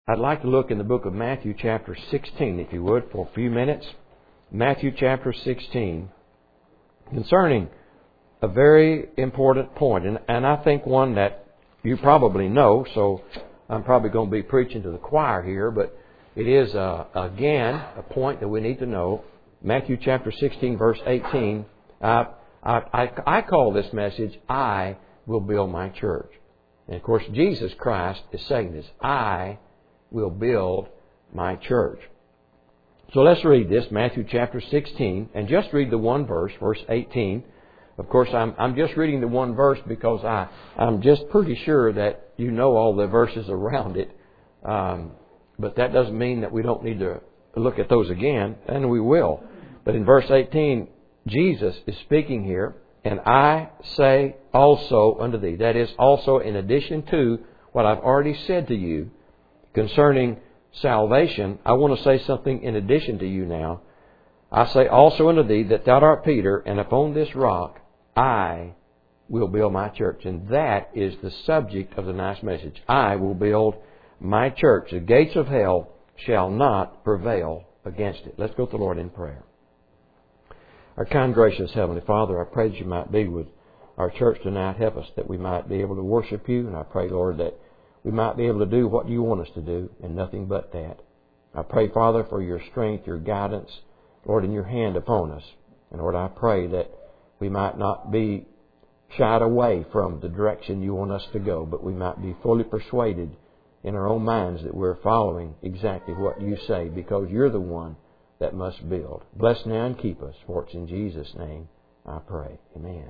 I'd like to look in the book of Matthew chapter 16, if you would, for a few minutes. Matthew chapter 16, concerning a very important point, and I think one that you probably know, so I'm probably going to be preaching to the choir here, but it is, again, a point that we need to know. Matthew chapter 16, verse 18, I call this message, I will build my church. And of course, Jesus Christ is saying this, I will build my church. So let's read this, Matthew chapter 16, and just read the one verse, verse 18. Of course, I'm just reading the one verse because I'm just pretty sure that you know all the verses around it. But that doesn't mean that we don't need to look at those again, and we will. But in verse 18, Jesus is speaking here, and I say also unto thee, that is also in addition to what I've already said to you concerning salvation, I want to say something in addition to you now. I say also unto thee that thou art Peter, and upon this rock I will build my church. And that is the subject of the nice message. I will build my church. The gates of hell shall not prevail against it. Let's go to the Lord in prayer. Our kind, gracious Heavenly Father, I pray that you might be with our church tonight. Help us that we might be able to worship you. And I pray, Lord, that we might be able to do what you want us to do and nothing but that. I pray, Father, for your strength, your guidance, Lord, and your hand upon us. And Lord, I pray that we might not be shied away from the direction you want us to go, but we might be fully persuaded in our own minds that we're following exactly what you say, because you're the one that must build. Bless now and keep us, for it's in Jesus' name I pray. Amen.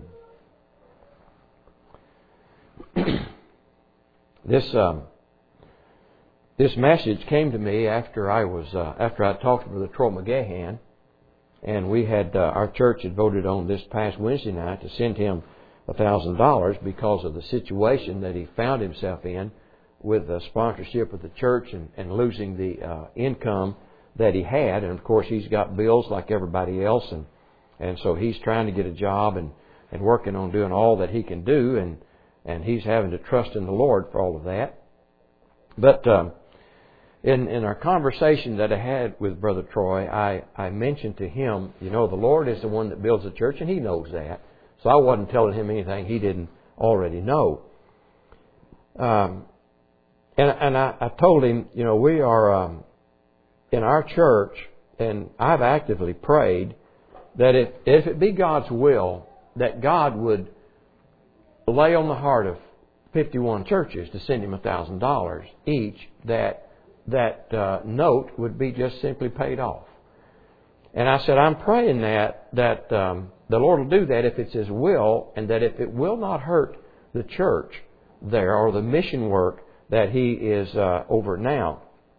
This message came to me after I talked to Brother Troy McGahan, and we had our church had voted on this past Wednesday night to send him $1,000 because of the situation that he found himself in with the sponsorship of the church and losing the income that he had. And of course, he's got bills like everybody else, and so he's trying to get a job and working on doing all that he can do, and he's having to trust in the Lord for all of that. But in our conversation that I had with Brother Troy, I mentioned to him, you know, the Lord is the one that builds the church, and he knows that. So I wasn't telling him anything he didn't already know. And I told him, you know, we are in our church, and I've actively prayed that if it be God's will, that God would lay on the heart of 51 churches to send him $1,000 each, that note would be just simply paid off. And I said, I'm praying that the Lord will do that if it's His will, and that if it will not hurt the church there or the mission work that He is over now.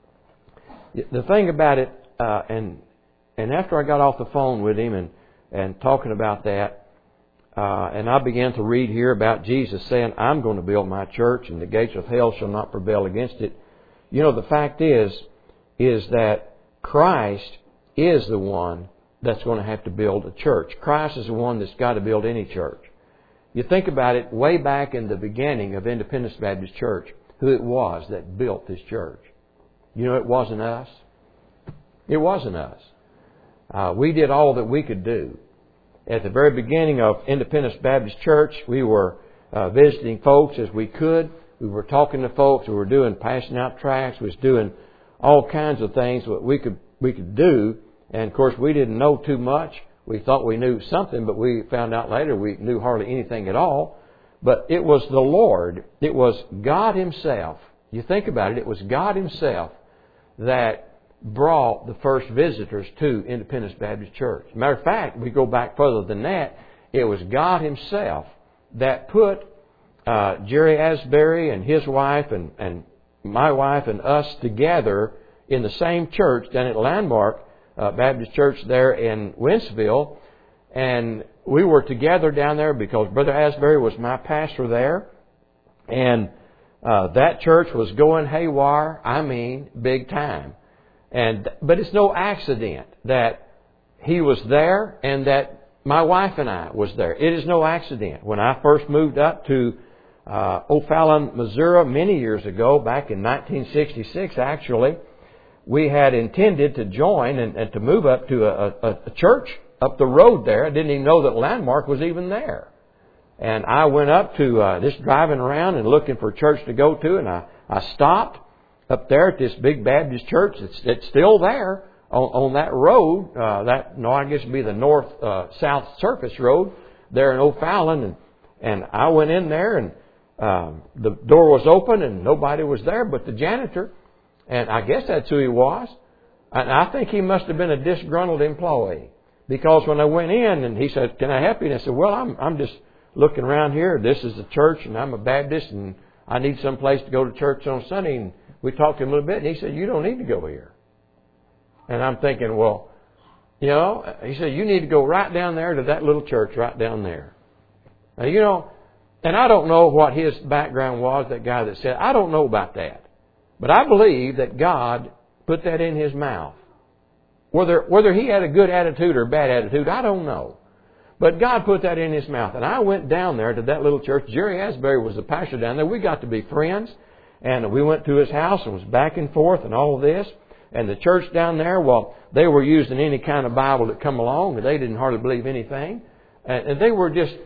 The thing about it, and after I got off the phone with him and talking about that, and I began to read here about Jesus saying, I'm going to build my church, and the gates of hell shall not prevail against it. You know, the fact is that Christ is the one that's going to have to build a church. Christ is the one that's got to build any church. You think about it, way back in the beginning of Independence Baptist Church, who it was that built this church. You know, it wasn't us. It wasn't us. We did all that we could do. At the very beginning of Independence Baptist Church, we were visiting folks as we could. We were talking to folks. We were passing out tracts. We was doing all kinds of things that we could do. And of course, we didn't know too much. We thought we knew something, but we found out later we knew hardly anything at all. But it was the Lord. It was God Himself. You think about it. It was God Himself that brought the first visitors to Independence Baptist Church. Matter of fact, we go back further than that. It was God Himself that put Jerry Asbury and his wife and my wife and us together in the same church down at Landmark Baptist Church there in Wentzville. And we were together down there because Brother Asbury was my pastor there. And that church was going haywire, I mean, big time. But it's no accident that he was there and that my wife and I was there. It is no accident. When I first moved up to O'Fallon, Missouri, many years ago, back in 1966 actually. We had intended to join and to move up to a church up the road there. I didn't even know that Landmark was even there. And I went up to just driving around and looking for a church to go to, and I stopped up there at this big Baptist church. It's still there on that road. I guess it'd be the north-south surface road there in O'Fallon. And I went in there, and the door was open, and nobody was there but the janitor. And I guess that's who he was. And I think he must have been a disgruntled employee. Because when I went in, and he said, "Can I help you?" And I said, "Well, I'm just looking around here. This is the church, and I'm a Baptist, and I need some place to go to church on Sunday." And we talked to him a little bit, and he said, "You don't need to go here." And I'm thinking, well, he said, "You need to go right down there to that little church right down there." Now, and I don't know what his background was, that guy that said, I don't know about that. But I believe that God put that in his mouth. Whether he had a good attitude or a bad attitude, I don't know. But God put that in his mouth. And I went down there to that little church. Jerry Asbury was the pastor down there. We got to be friends. And we went to his house and was back and forth and all of this. And the church down there, well, they were using any kind of Bible that come along. And they didn't hardly believe anything. And they were just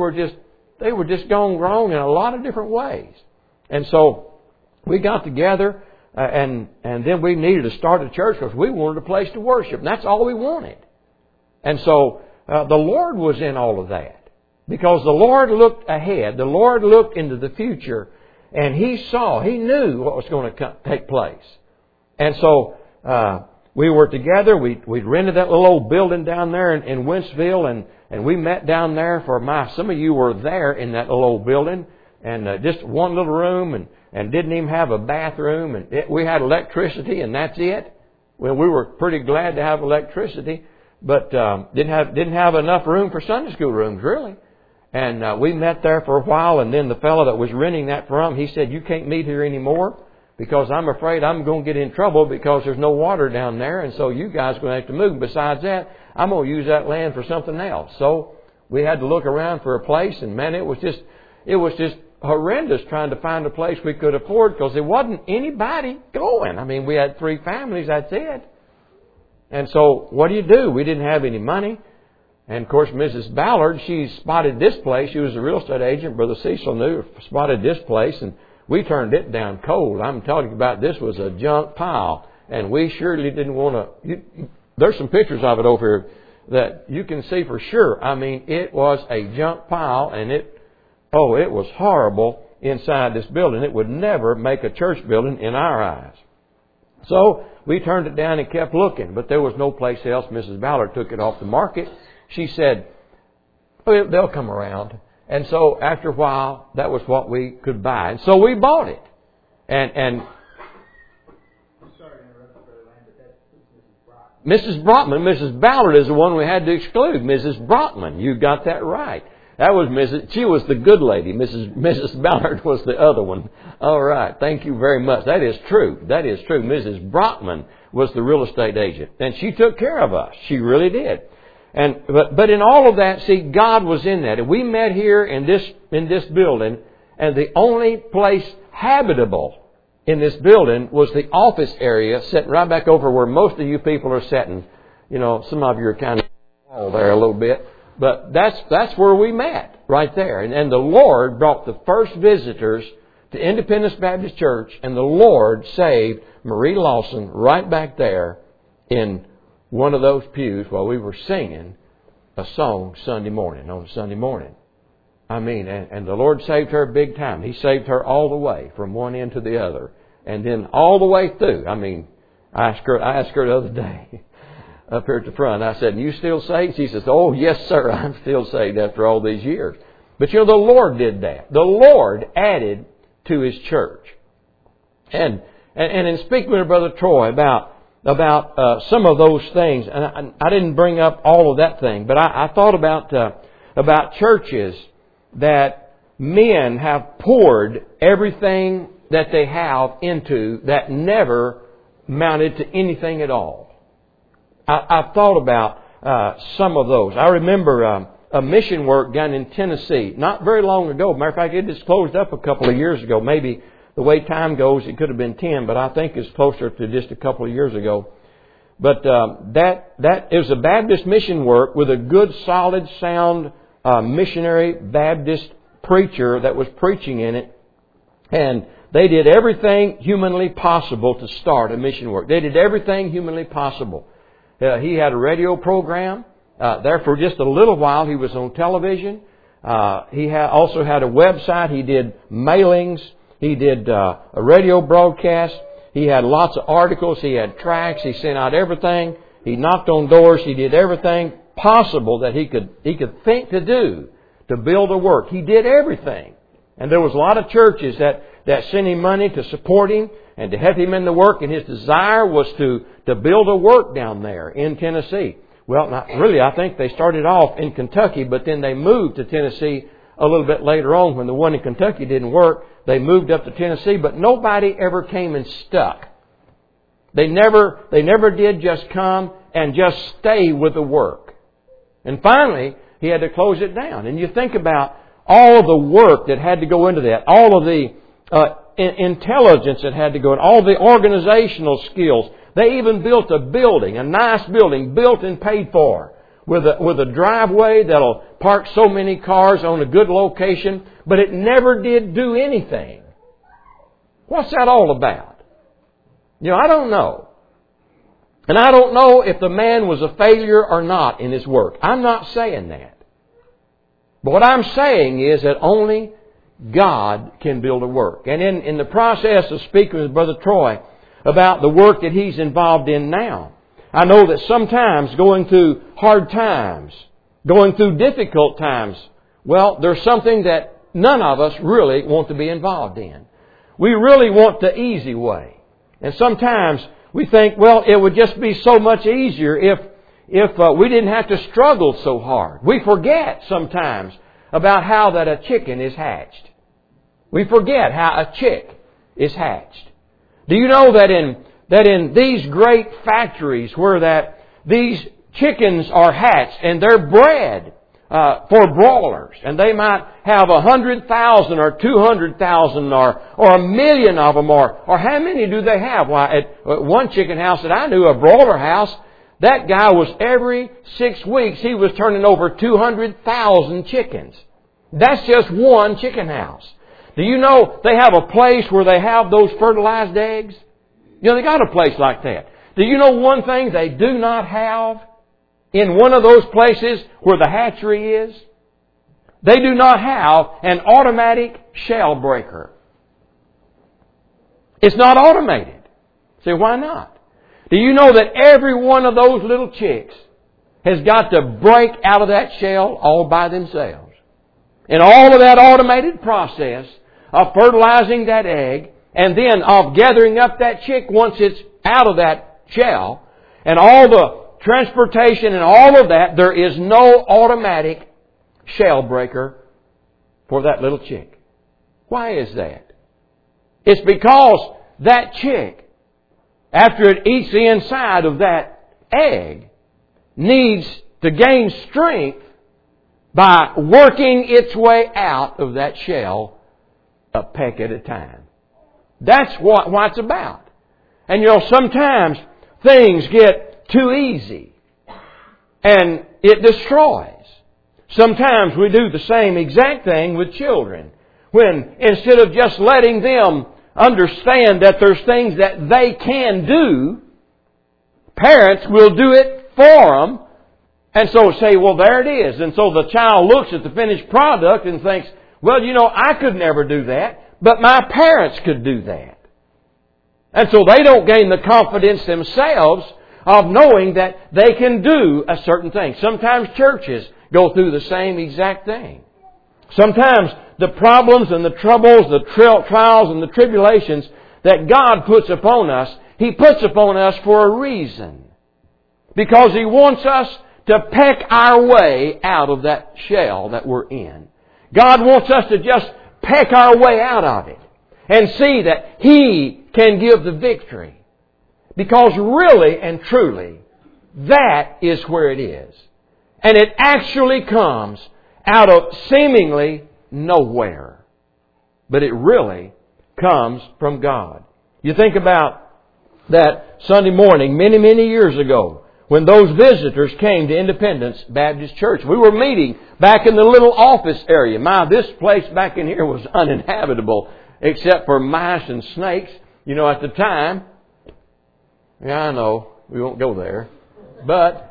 going wrong in a lot of different ways. And so we got together. And then we needed to start a church because we wanted a place to worship. And that's all we wanted. And so the Lord was in all of that. Because the Lord looked ahead. The Lord looked into the future. And He knew what was going to take place. And so we were together. We'd rented that little old building down there in Wentzville. And we met down there some of you were there in that little old building. And just one little room and didn't even have a bathroom. And we had electricity, and that's it. Well, we were pretty glad to have electricity, but didn't have enough room for Sunday school rooms, really. And we met there for a while, and then the fellow that was renting that from, he said, "You can't meet here anymore because I'm afraid I'm going to get in trouble because there's no water down there, and so you guys are going to have to move. Besides that, I'm going to use that land for something else." So we had to look around for a place, and man, it was just horrendous trying to find a place we could afford because there wasn't anybody going. I mean, we had 3 families, that's it. And so what do? We didn't have any money. And of course, Mrs. Ballard, she spotted this place. She was a real estate agent. Brother Cecil knew, spotted this place, and we turned it down cold. I'm talking about this was a junk pile. And we surely didn't want to... There's some pictures of it over here that you can see for sure. I mean, it was a junk pile, and it was horrible inside this building. It would never make a church building in our eyes. So we turned it down and kept looking, but there was no place else. Mrs. Ballard took it off the market. She said, "They'll come around." And so after a while, that was what we could buy. And so we bought it. And I'm sorry to interrupt, Brother Land, but that's Mrs. Brotman. Mrs. Ballard is the one we had to exclude. Mrs. Brotman. You got that right. That was she was the good lady. Mrs. Ballard was the other one. All right. Thank you very much. That is true. That is true. Mrs. Brotman was the real estate agent. And she took care of us. She really did. But in all of that, see, God was in that. And we met here in this building, and the only place habitable in this building was the office area, sitting right back over where most of you people are sitting. Some of you are kind of there a little bit. But that's where we met, right there. And the Lord brought the first visitors to Independence Baptist Church, and the Lord saved Marie Lawson right back there in one of those pews while we were singing a song on Sunday morning. I mean, and the Lord saved her big time. He saved her all the way from one end to the other. And then all the way through. I mean, I asked her the other day up here at the front. I said, "You still saved?" She says, "Oh, yes, sir, I'm still saved after all these years." But the Lord did that. The Lord added to His church. And in speaking with Brother Troy about some of those things, and I didn't bring up all of that thing, but I thought about churches that men have poured everything that they have into that never amounted to anything at all. I've thought about some of those. I remember a mission work done in Tennessee not very long ago. Matter of fact, it just closed up a couple of years ago. Maybe the way time goes, it could have been 10, but I think it's closer to just a couple of years ago. But that is a Baptist mission work with a good, solid, sound missionary Baptist preacher that was preaching in it. And they did everything humanly possible to start a mission work. They did everything humanly possible. He had a radio program. There for just a little while, he was on television. He also had a website. He did mailings. He did a radio broadcast. He had lots of articles. He had tracts. He sent out everything. He knocked on doors. He did everything possible that he could think to do to build a work. He did everything. And there was a lot of churches that sent him money to support him and to help him in the work. And his desire was to build a work down there in Tennessee. Well, not really. I think they started off in Kentucky, but then they moved to Tennessee a little bit later on. When the one in Kentucky didn't work, they moved up to Tennessee, but nobody ever came and stuck. They never did just come and just stay with the work. And finally, he had to close it down. And you think about all of the work that had to go into that, all of the intelligence that had to go in, all the organizational skills. They even built a building, a nice building, built and paid for, with a driveway that'll park so many cars on a good location, but it never did do anything. What's that all about? I don't know. And I don't know if the man was a failure or not in his work. I'm not saying that. But what I'm saying is that only God can build a work. And in the process of speaking with Brother Troy about the work that he's involved in now, I know that sometimes going through hard times, going through difficult times, well, there's something that none of us really want to be involved in. We really want the easy way. And sometimes we think, well, it would just be so much easier if we didn't have to struggle so hard. We forget sometimes about how that a chicken is hatched. We forget how a chick is hatched. Do you know that in these great factories where these chickens are hatched and they're bred for broilers, and they might have 100,000 or 200,000 or 1,000,000 of them, or how many do they have? Why, at one chicken house that I knew, a broiler house, that guy was every 6 weeks he was turning over 200,000 chickens. That's just one chicken house. Do you know they have a place where they have those fertilized eggs? They got a place like that. Do you know one thing they do not have in one of those places where the hatchery is? They do not have an automatic shell breaker. It's not automated. Say, why not? Do you know that every one of those little chicks has got to break out of that shell all by themselves? And all of that automated process of fertilizing that egg, and then of gathering up that chick once it's out of that shell, and all the transportation and all of that, there is no automatic shell breaker for that little chick. Why is that? It's because that chick, after it eats the inside of that egg, needs to gain strength by working its way out of that shell a peck at a time. That's what it's about. And sometimes things get too easy and it destroys. Sometimes we do the same exact thing with children. When instead of just letting them understand that there's things that they can do, parents will do it for them. And so say, well, there it is. And so the child looks at the finished product and thinks, well, I could never do that, but my parents could do that. And so they don't gain the confidence themselves of knowing that they can do a certain thing. Sometimes churches go through the same exact thing. Sometimes the problems and the troubles, the trials and the tribulations that God puts upon us, He puts upon us for a reason. Because He wants us to peck our way out of that shell that we're in. God wants us to just peck our way out of it and see that He can give the victory. Because really and truly, that is where it is. And it actually comes out of seemingly nowhere. But it really comes from God. You think about that Sunday morning many, many years ago when those visitors came to Independence Baptist Church. We were meeting back in the little office area. This place back in here was uninhabitable except for mice and snakes. You know, at the time, yeah, I know, we won't go there. But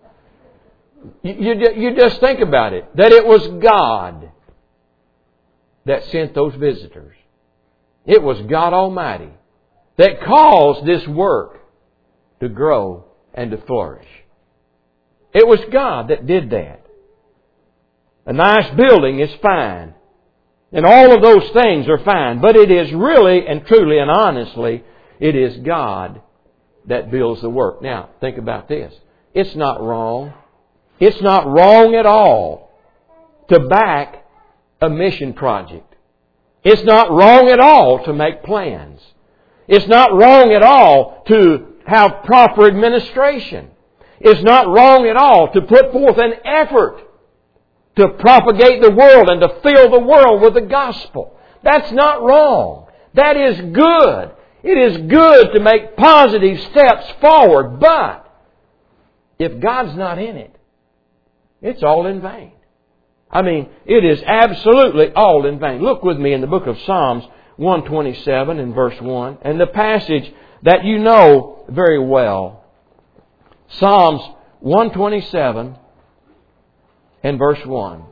you just think about it, that it was God that sent those visitors. It was God Almighty that caused this work to grow and to flourish. It was God that did that. A nice building is fine. And all of those things are fine. But it is really and truly and honestly, it is God that builds the work. Now, think about this. It's not wrong. It's not wrong at all to back a mission project. It's not wrong at all to make plans. It's not wrong at all to have proper administration. It's not wrong at all to put forth an effort to propagate the world and to fill the world with the gospel. That's not wrong. That is good. It is good to make positive steps forward. But if God's not in it, it's all in vain. I mean, it is absolutely all in vain. Look with me in the book of Psalms 127 and verse 1. And the passage that you know very well. Psalms 127 and verse 1.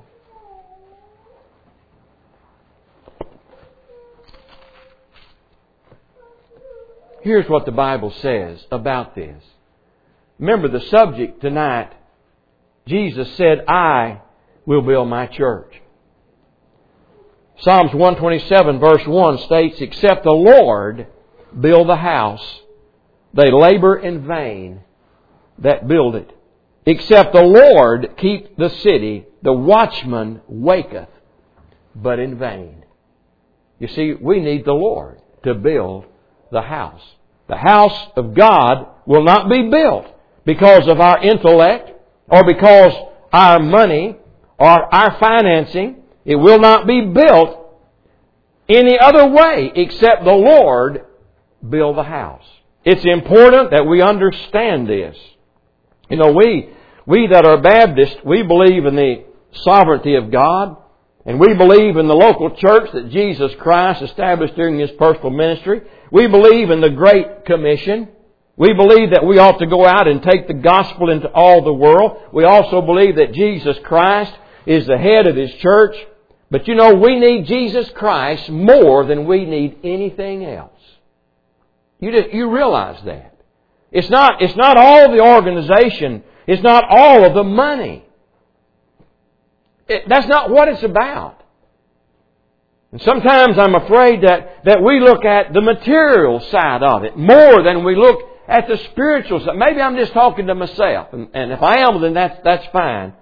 Here's what the Bible says about this. Remember the subject tonight. Jesus said, I will build my church. Psalms 127 verse 1 states, except the Lord build the house, they labor in vain that build it. Except the Lord keep the city, the watchman waketh, but in vain. You see, we need the Lord to build the house. The house of God will not be built because of our intellect or because our money or our financing. It will not be built any other way except the Lord build the house. It's important that we understand this. You know, we that are Baptists, we believe in the sovereignty of God, and we believe in the local church that Jesus Christ established during His personal ministry. We believe in the Great Commission. We believe that we ought to go out and take the gospel into all the world. We also believe that Jesus Christ is the head of His church. But you know, we need Jesus Christ more than we need anything else. You realize that. It's not all the organization. It's not all of the money. That's not what it's about. And sometimes I'm afraid that we look at the material side of it more than we look at the spiritual side. Maybe I'm just talking to myself. And if I am, then that's fine.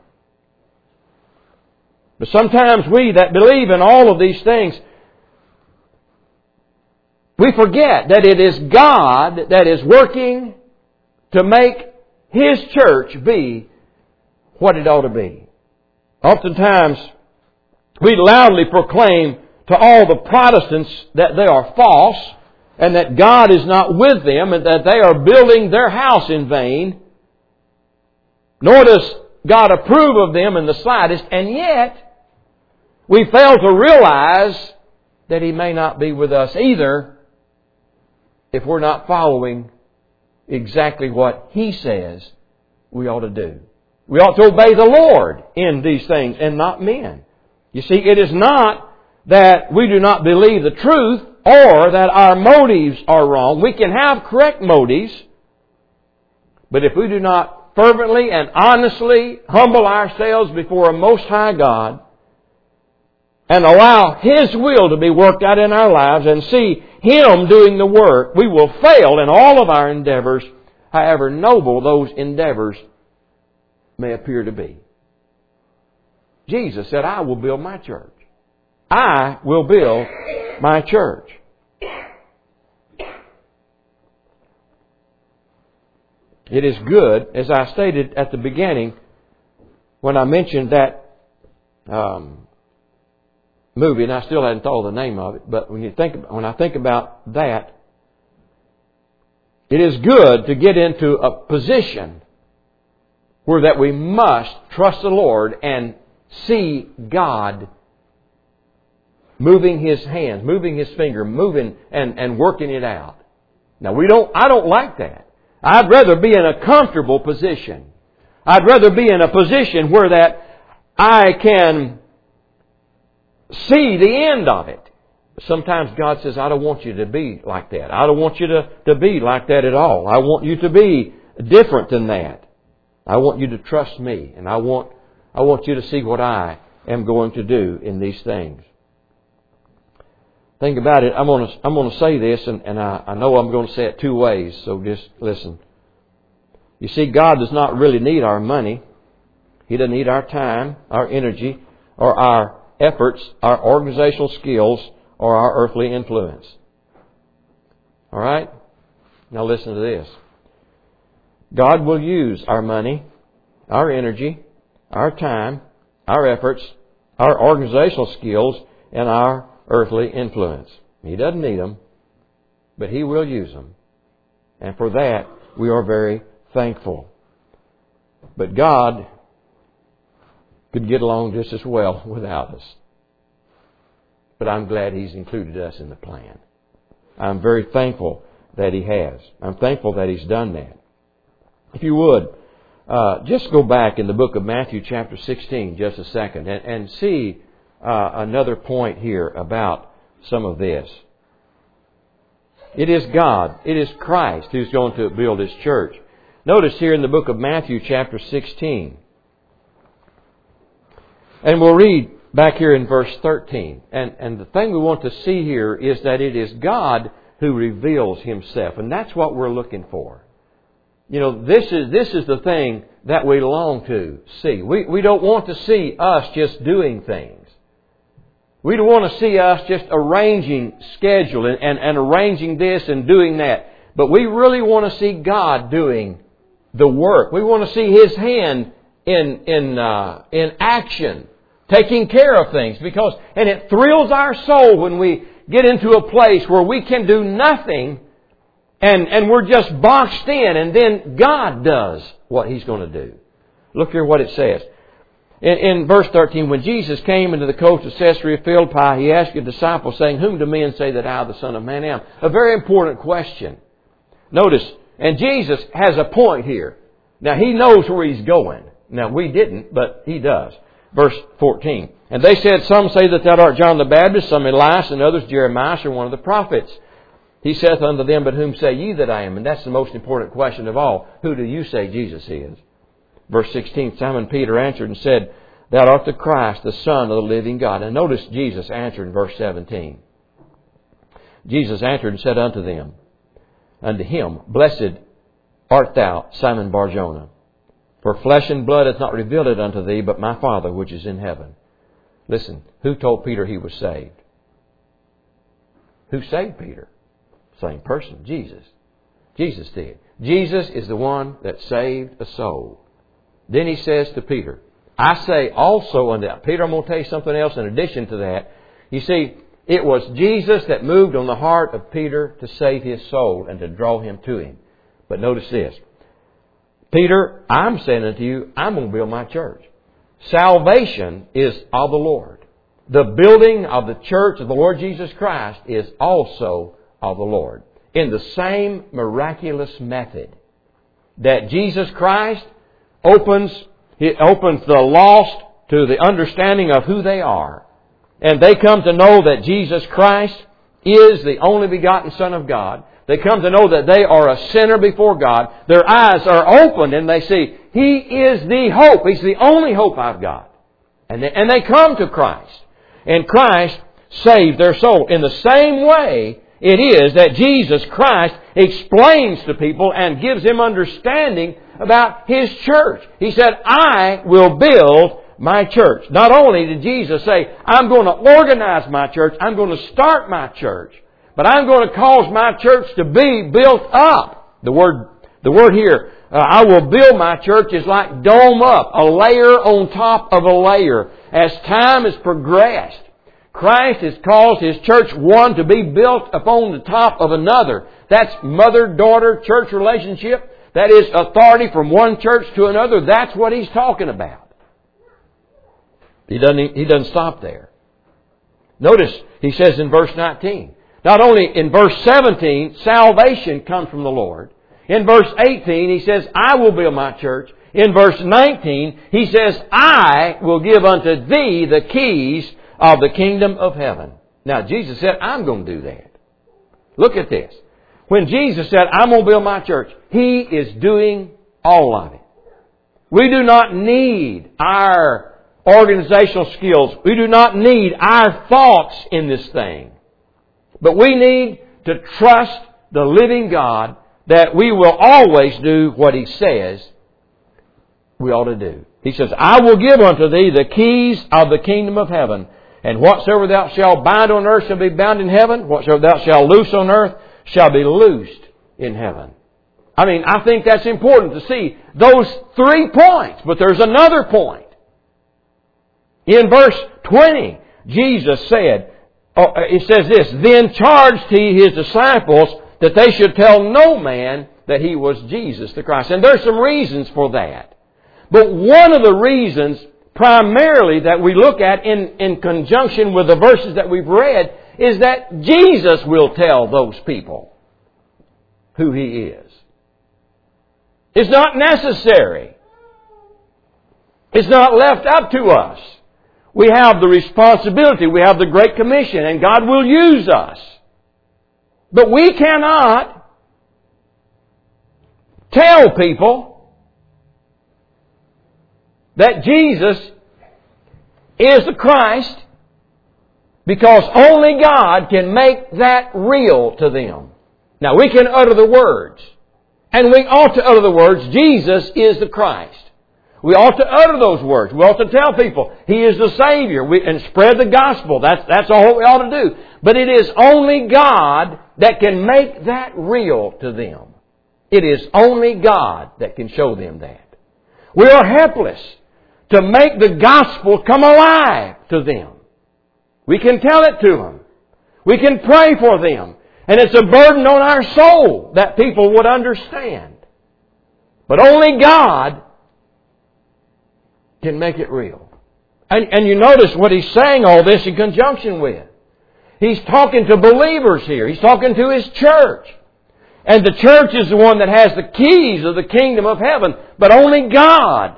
But sometimes we that believe in all of these things, we forget that it is God that is working to make His church be what it ought to be. Oftentimes, we loudly proclaim to all the Protestants that they are false and that God is not with them and that they are building their house in vain. Nor does God approve of them in the slightest, and yet we fail to realize that He may not be with us either if we're not following exactly what He says we ought to do. We ought to obey the Lord in these things and not men. You see, it is not that we do not believe the truth or that our motives are wrong. We can have correct motives, but if we do not fervently and honestly humble ourselves before a Most High God and allow His will to be worked out in our lives and see Him doing the work, we will fail in all of our endeavors, however noble those endeavors may appear to be. Jesus said, I will build my church. I will build my church. It is good, as I stated at the beginning, when I mentioned that movie, and I still hadn't thought of the name of it, but when I think about that, it is good to get into a position where that we must trust the Lord and see God moving His hands, moving His finger, moving and working it out. Now I don't like that. I'd rather be in a comfortable position. I'd rather be in a position where that I can see the end of it. Sometimes God says, I don't want you to be like that. I don't want you to be like that at all. I want you to be different than that. I want you to trust me, and I want you to see what I am going to do in these things. Think about it. I'm going to say this, and I know I'm going to say it two ways, so just listen. You see, God does not really need our money. He doesn't need our time, our energy, or our efforts, our organizational skills, or our earthly influence. All right? Now listen to this. God will use our money, our energy, our time, our efforts, our organizational skills, and our earthly influence. He doesn't need them, but He will use them. And for that, we are very thankful. But God could get along just as well without us. But I'm glad He's included us in the plan. I'm very thankful that He has. I'm thankful that He's done that. If you would, just go back in the book of Matthew chapter 16 just a second and see another point here about some of this. It is God, it is Christ who's going to build His church. Notice here in the book of Matthew chapter 16. And we'll read back here in verse 13. And the thing we want to see here is that it is God who reveals Himself. And that's what we're looking for. You know, this is the thing that we long to see. We don't want to see us just doing things. We don't want to see us just arranging schedule and arranging this and doing that. But we really want to see God doing the work. We want to see His hand in action, taking care of things. And it thrills our soul when we get into a place where we can do nothing and we're just boxed in, and then God does what He's going to do. Look here what it says. In verse 13, when Jesus came into the coast of Caesarea Philippi, He asked His disciples, saying, Whom do men say that I, the Son of Man, am? A very important question. Notice, and Jesus has a point here. Now, He knows where He's going. Now, we didn't, but He does. Verse 14, And they said, Some say that thou art John the Baptist, some Elias, and others Jeremiah, or one of the prophets. He saith unto them, But whom say ye that I am? And that's the most important question of all. Who do you say Jesus is? Verse 16, Simon Peter answered and said, Thou art the Christ, the Son of the living God. And notice Jesus answered in verse 17. Jesus answered and said unto him, Blessed art thou, Simon Bar-Jonah, for flesh and blood hath not revealed it unto thee, but my Father which is in heaven. Listen, who told Peter he was saved? Who saved Peter? Same person, Jesus. Jesus did. Jesus is the one that saved a soul. Then He says to Peter, I say also unto thee. Peter, I'm going to tell you something else in addition to that. You see, it was Jesus that moved on the heart of Peter to save his soul and to draw him to Him. But notice this. Peter, I'm saying unto you, I'm going to build my church. Salvation is of the Lord. The building of the church of the Lord Jesus Christ is also of the Lord. In the same miraculous method that Jesus Christ opens the lost to the understanding of who they are. And they come to know that Jesus Christ is the only begotten Son of God. They come to know that they are a sinner before God. Their eyes are opened and they see He is the hope. He's the only hope I've got. And they come to Christ. And Christ saved their soul. In the same way it is that Jesus Christ explains to people and gives them understanding about His church. He said, I will build my church. Not only did Jesus say, I'm going to organize my church, I'm going to start my church, but I'm going to cause my church to be built up. The word here, I will build my church is like dome up, a layer on top of a layer. As time has progressed, Christ has caused His church one to be built upon the top of another. That's mother-daughter church relationship. That is authority from one church to another. That's what He's talking about. He doesn't stop there. Notice He says in verse 19, not only in verse 17, salvation comes from the Lord. In verse 18, He says, I will build my church. In verse 19, He says, I will give unto thee the keys of the kingdom of heaven. Now, Jesus said, I'm going to do that. Look at this. When Jesus said, I'm going to build my church, He is doing all of it. We do not need our organizational skills. We do not need our thoughts in this thing. But we need to trust the living God that we will always do what He says we ought to do. He says, I will give unto thee the keys of the kingdom of heaven, and whatsoever thou shalt bind on earth shall be bound in heaven, whatsoever thou shalt loose on earth shall be loosed in heaven. I mean, I think that's important to see those 3 points, but there's another point. In verse 20, Jesus said, it says this, Then charged He His disciples that they should tell no man that He was Jesus the Christ. And there's some reasons for that. But one of the reasons primarily that we look at in conjunction with the verses that we've read is that Jesus will tell those people who He is. It's not necessary. It's not left up to us. We have the responsibility. We have the Great Commission, and God will use us. But we cannot tell people that Jesus is the Christ because only God can make that real to them. Now, we can utter the words, and we ought to utter the words, Jesus is the Christ. We ought to utter those words. We ought to tell people He is the Savior and spread the gospel. That's all we ought to do. But it is only God that can make that real to them. It is only God that can show them that. We are helpless to make the gospel come alive to them. We can tell it to them. We can pray for them. And it's a burden on our soul that people would understand. But only God can make it real. And you notice what He's saying all this in conjunction with. He's talking to believers here. He's talking to His church. And the church is the one that has the keys of the kingdom of heaven. But only God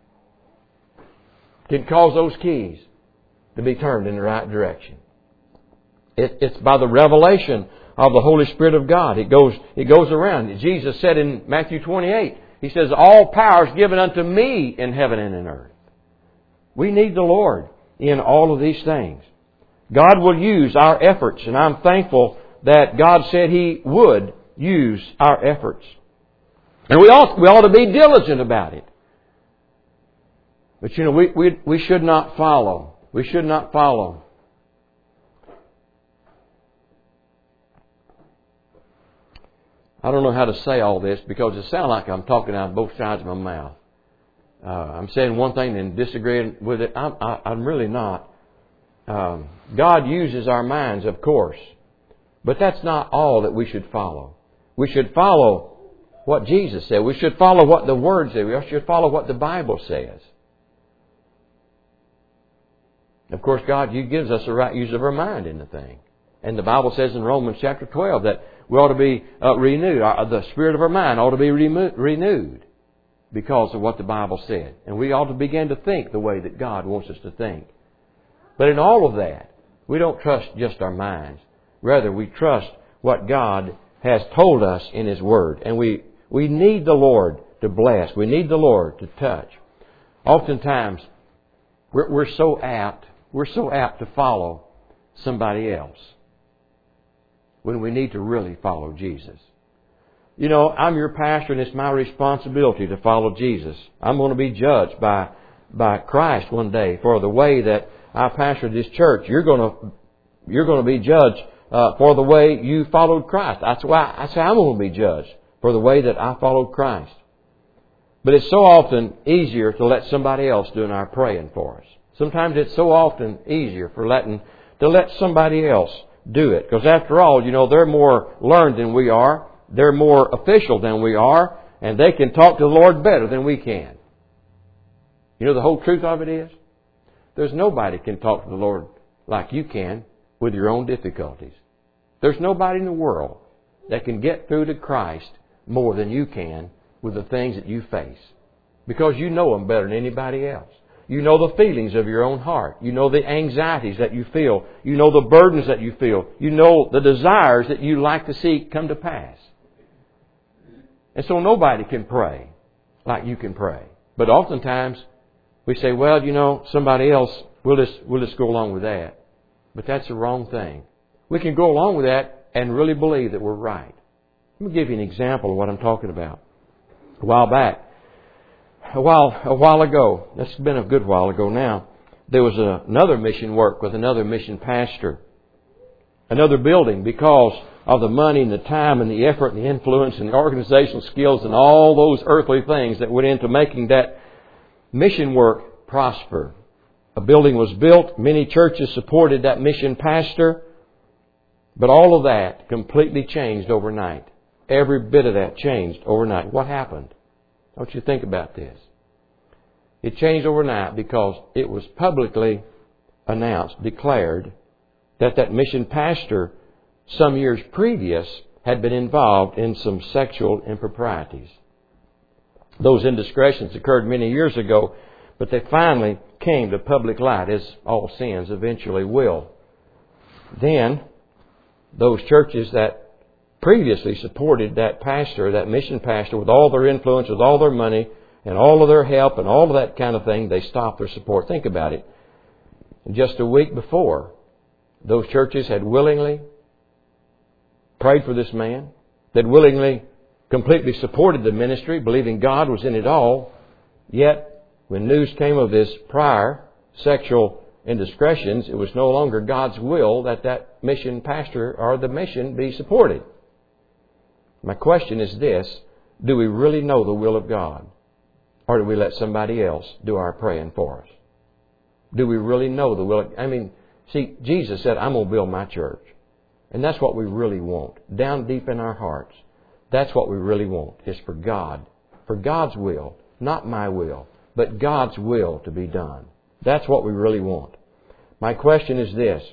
can cause those keys to be turned in the right direction. It's by the revelation of the Holy Spirit of God. It goes around. Jesus said in Matthew 28, He says, all power is given unto me in heaven and in earth. We need the Lord in all of these things. God will use our efforts, and I'm thankful that God said He would use our efforts. And we ought to be diligent about it. But you know, we should not follow. We should not follow. I don't know how to say all this because it sounds like I'm talking out of both sides of my mouth. I'm saying one thing and disagreeing with it. I'm really not. God uses our minds, of course. But that's not all that we should follow. We should follow what Jesus said. We should follow what the Word says. We should follow what the Bible says. Of course, God gives us the right use of our mind in the thing. And the Bible says in Romans chapter 12 that we ought to be renewed. The spirit of our mind ought to be renewed because of what the Bible said. And we ought to begin to think the way that God wants us to think. But in all of that, we don't trust just our minds. Rather, we trust what God has told us in His Word. And we need the Lord to bless. We need the Lord to touch. Oftentimes, we're so apt to follow somebody else when we need to really follow Jesus. You know, I'm your pastor and it's my responsibility to follow Jesus. I'm going to be judged by Christ one day for the way that I pastored this church. You're going to be judged for the way you followed Christ. That's why I'm going to be judged for the way that I followed Christ. But it's so often easier to let somebody else do our praying for us. Sometimes it's so often easier to let somebody else do it. Because after all, they're more learned than we are. They're more official than we are. And they can talk to the Lord better than we can. The whole truth of it is, there's nobody can talk to the Lord like you can with your own difficulties. There's nobody in the world that can get through to Christ more than you can with the things that you face. Because you know them better than anybody else. You know the feelings of your own heart. You know the anxieties that you feel. You know the burdens that you feel. You know the desires that you like to see come to pass. And so nobody can pray like you can pray. But oftentimes we say, well, somebody else, we'll just go along with that. But that's the wrong thing. We can go along with that and really believe that we're right. Let me give you an example of what I'm talking about. A while ago, that's been a good while ago now, there was another mission work with another mission pastor. Another building, because of the money and the time and the effort and the influence and the organizational skills and all those earthly things that went into making that mission work prosper. A building was built. Many churches supported that mission pastor. But all of that completely changed overnight. Every bit of that changed overnight. What happened? Don't you think about this? It changed overnight because it was publicly announced, declared, that mission pastor some years previous had been involved in some sexual improprieties. Those indiscretions occurred many years ago, but they finally came to public light, as all sins eventually will. Then, those churches that previously supported that pastor, that mission pastor, with all their influence, with all their money, and all of their help, and all of that kind of thing, they stopped their support. Think about it. And just a week before, those churches had willingly prayed for this man. They'd willingly, completely supported the ministry, believing God was in it all. Yet, when news came of this prior sexual indiscretions, it was no longer God's will that mission pastor or the mission be supported. My question is this: do we really know the will of God? Or do we let somebody else do our praying for us? Do we really know the will? See, Jesus said, I'm going to build my church. And that's what we really want. Down deep in our hearts, that's what we really want, is for God's will, not my will, but God's will to be done. That's what we really want. My question is this: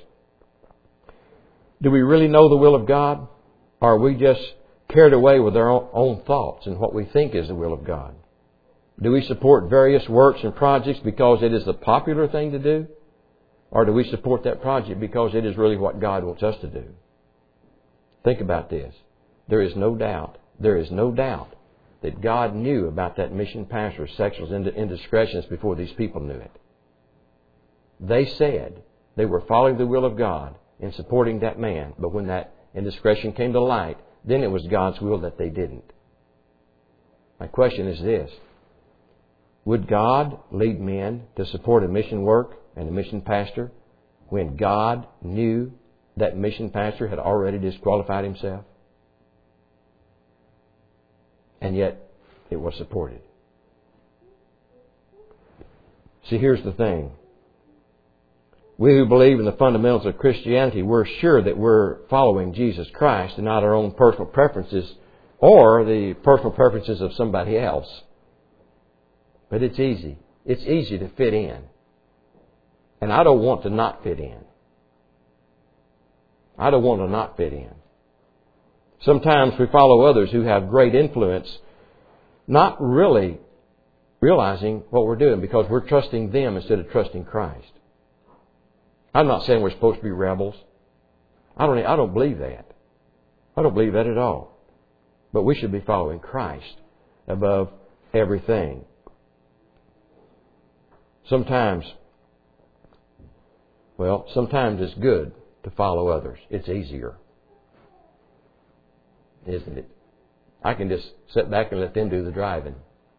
do we really know the will of God? Or are we just carried away with our own thoughts and what we think is the will of God? Do we support various works and projects because it is the popular thing to do? Or do we support that project because it is really what God wants us to do? Think about this. There is no doubt that God knew about that mission pastor's sexual indiscretions before these people knew it. They said they were following the will of God in supporting that man, but when that indiscretion came to light, then it was God's will that they didn't. My question is this: would God lead men to support a mission work and a mission pastor when God knew that mission pastor had already disqualified himself? And yet, it was supported. See, here's the thing. We who believe in the fundamentals of Christianity, we're sure that we're following Jesus Christ and not our own personal preferences or the personal preferences of somebody else. But it's easy. It's easy to fit in. And I don't want to not fit in. I don't want to not fit in. Sometimes we follow others who have great influence, not really realizing what we're doing because we're trusting them instead of trusting Christ. I'm not saying we're supposed to be rebels. I don't believe that. I don't believe that at all. But we should be following Christ above everything. Sometimes it's good to follow others. It's easier, isn't it? I can just sit back and let them do the driving.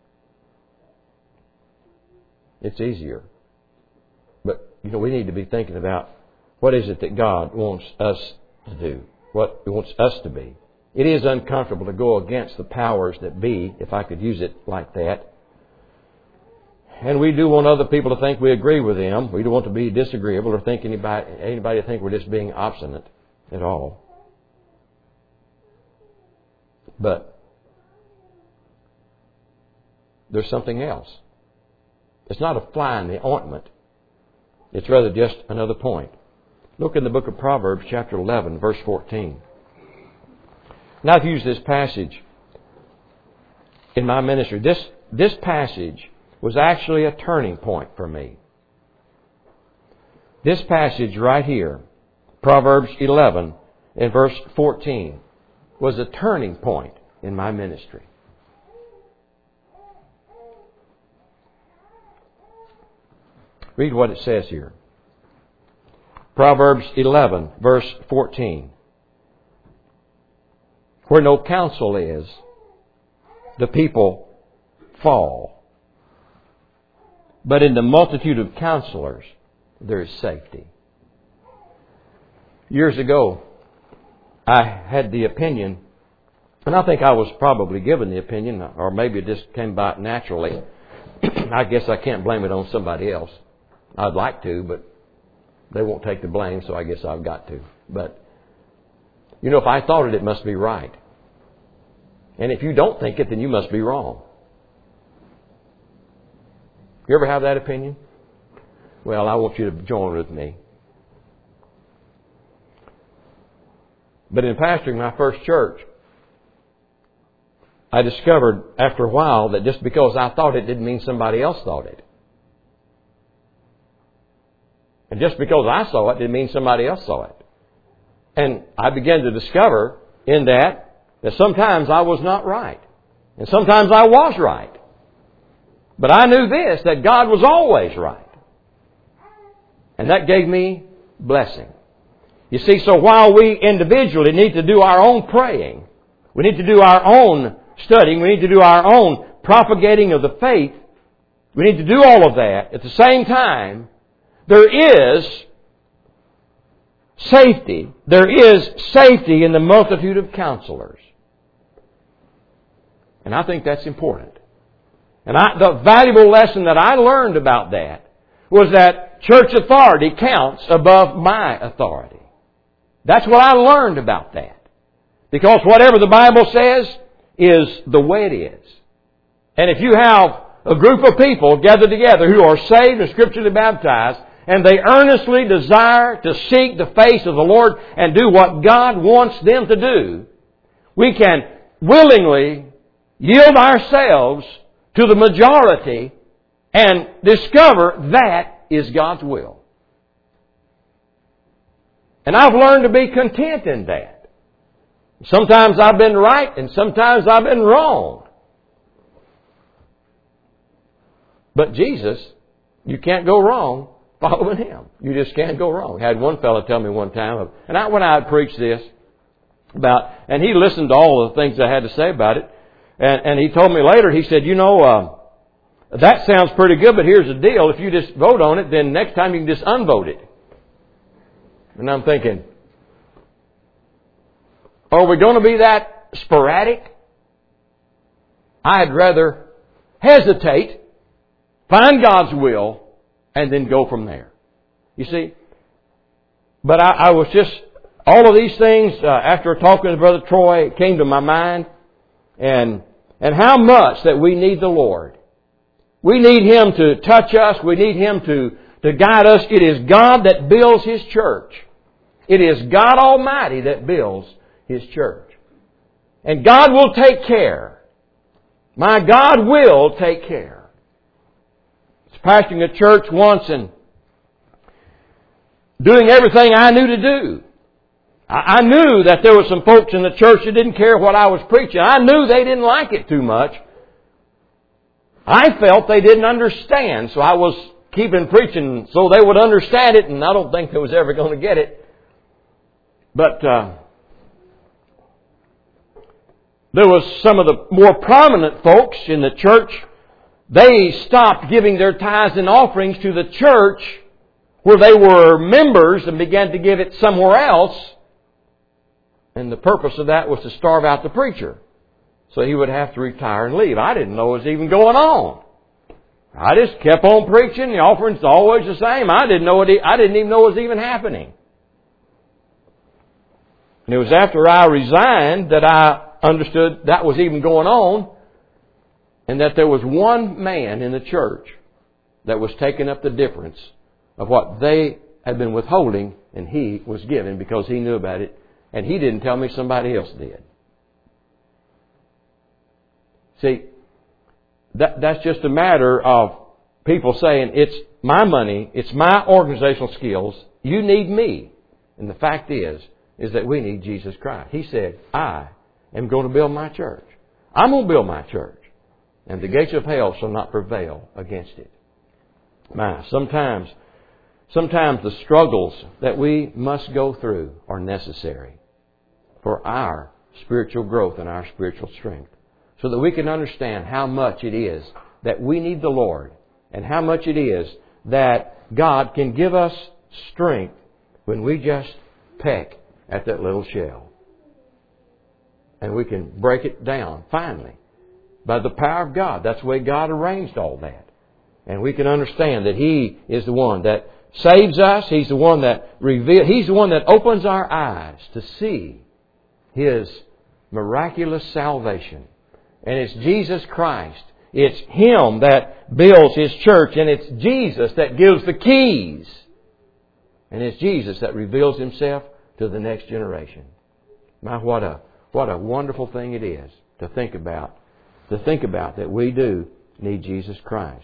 It's easier. But, we need to be thinking about what is it that God wants us to do, what He wants us to be. It is uncomfortable to go against the powers that be, if I could use it like that. And we do want other people to think we agree with them. We don't want to be disagreeable or think anybody think we're just being obstinate at all. But there's something else. It's not a fly in the ointment. It's rather just another point. Look in the book of Proverbs, chapter 11, verse 14. Now, I've used this passage in my ministry. This passage was actually a turning point for me. This passage right here, Proverbs 11 and verse 14, was a turning point in my ministry. Read what it says here. Proverbs 11, verse 14. Where no counsel is, the people fall. But in the multitude of counselors, there is safety. Years ago, I had the opinion, and I think I was probably given the opinion, or maybe it just came by naturally. I guess I can't blame it on somebody else. I'd like to, but they won't take the blame, so I guess I've got to. But, if I thought it, it must be right. And if you don't think it, then you must be wrong. You ever have that opinion? Well, I want you to join with me. But in pastoring my first church, I discovered after a while that just because I thought it didn't mean somebody else thought it. And just because I saw it didn't mean somebody else saw it. And I began to discover in that sometimes I was not right. And sometimes I was right. But I knew this, that God was always right. And that gave me blessing. You see, so while we individually need to do our own praying, we need to do our own studying, we need to do our own propagating of the faith, we need to do all of that. At the same time, there is safety. There is safety in the multitude of counselors. And I think that's important. And the valuable lesson that I learned about that was that church authority counts above my authority. That's what I learned about that. Because whatever the Bible says is the way it is. And if you have a group of people gathered together who are saved and scripturally baptized, and they earnestly desire to seek the face of the Lord and do what God wants them to do, we can willingly yield ourselves to the majority and discover that is God's will. And I've learned to be content in that. Sometimes I've been right and sometimes I've been wrong. But Jesus, you can't go wrong following Him. You just can't go wrong. I had one fellow tell me one time, when I had preached this, and he listened to all the things I had to say about it, and he told me later, he said, that sounds pretty good, but here's the deal. If you just vote on it, then next time you can just unvote it. And I'm thinking, are we going to be that sporadic? I'd rather hesitate, find God's will, and then go from there. You see? But I was just, all of these things, after talking to Brother Troy, it came to my mind. And how much that we need the Lord. We need Him to touch us. We need Him to guide us. It is God that builds His church. It is God Almighty that builds His church. And God will take care. My God will take care. Pastoring a church once and doing everything I knew to do. I knew that there were some folks in the church that didn't care what I was preaching. I knew they didn't like it too much. I felt they didn't understand, so I was keeping preaching so they would understand it, and I don't think they was ever going to get it. But there was some of the more prominent folks in the church. They stopped giving their tithes and offerings to the church where they were members and began to give it somewhere else. And the purpose of that was to starve out the preacher. So he would have to retire and leave. I didn't know it was even going on. I just kept on preaching. The offering's always the same. I didn't even know it was even happening. And it was after I resigned that I understood that was even going on, and that there was one man in the church that was taking up the difference of what they had been withholding, and he was giving because he knew about it, and he didn't tell me, somebody else did. See, that's just a matter of people saying, it's my money, it's my organizational skills, you need me. And the fact is that we need Jesus Christ. He said, I am going to build my church. I'm going to build my church. And the gates of hell shall not prevail against it. Sometimes the struggles that we must go through are necessary for our spiritual growth and our spiritual strength, so that we can understand how much it is that we need the Lord, and how much it is that God can give us strength when we just peck at that little shell. And we can break it down finally by the power of God. That's the way God arranged all that. And we can understand that He is the one that saves us. He's the one that He's the one that opens our eyes to see His miraculous salvation. And it's Jesus Christ. It's Him that builds His church, and it's Jesus that gives the keys. And it's Jesus that reveals Himself to the next generation. What a wonderful thing it is to think about that we do need Jesus Christ.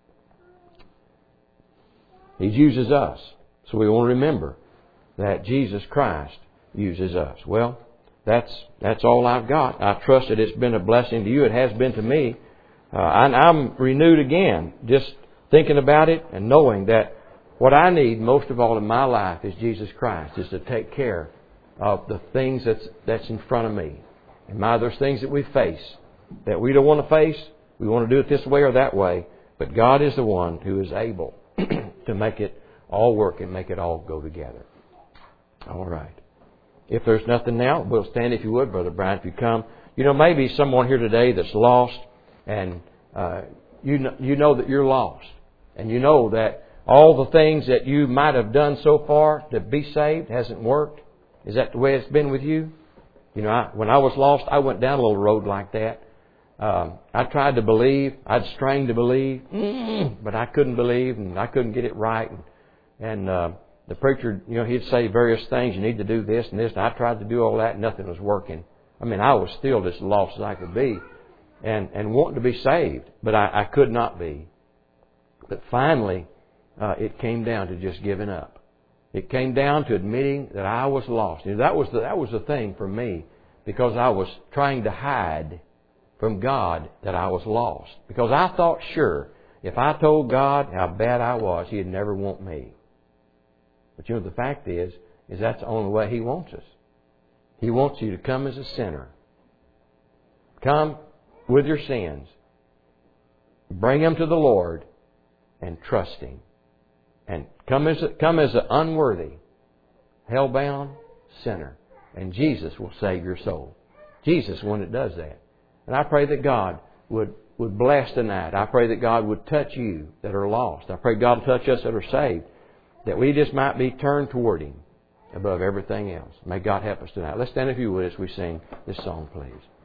He uses us. So we want to remember that Jesus Christ uses us. Well, that's all I've got. I trust that it's been a blessing to you. It has been to me. I'm renewed again, just thinking about it and knowing that what I need most of all in my life is Jesus Christ, is to take care of the things that's in front of me. And there's things that we face that we don't want to face. We want to do it this way or that way. But God is the one who is able to make it all work and make it all go together. All right. If there's nothing now, we'll stand if you would, Brother Brian, if you come. Maybe someone here today that's lost, and you know that you're lost. And you know that all the things that you might have done so far to be saved hasn't worked. Is that the way it's been with you? When I was lost, I went down a little road like that. I tried to believe. I'd strained to believe, but I couldn't believe, and I couldn't get it right. And the preacher, he'd say various things. You need to do this and this. And I tried to do all that, and nothing was working. I was still as lost as I could be, and wanting to be saved, but I could not be. But finally, it came down to just giving up. It came down to admitting that I was lost. That was the thing for me, because I was trying to hide from God that I was lost. Because I thought, sure, if I told God how bad I was, He'd never want me. But the fact is that's the only way He wants us. He wants you to come as a sinner. Come with your sins. Bring them to the Lord and trust Him. And come as an unworthy, hell-bound sinner. And Jesus will save your soul. Jesus is the one that does that. And I pray that God would bless tonight. I pray that God would touch you that are lost. I pray God will touch us that are saved, that we just might be turned toward Him above everything else. May God help us tonight. Let's stand if you would as we sing this song, please.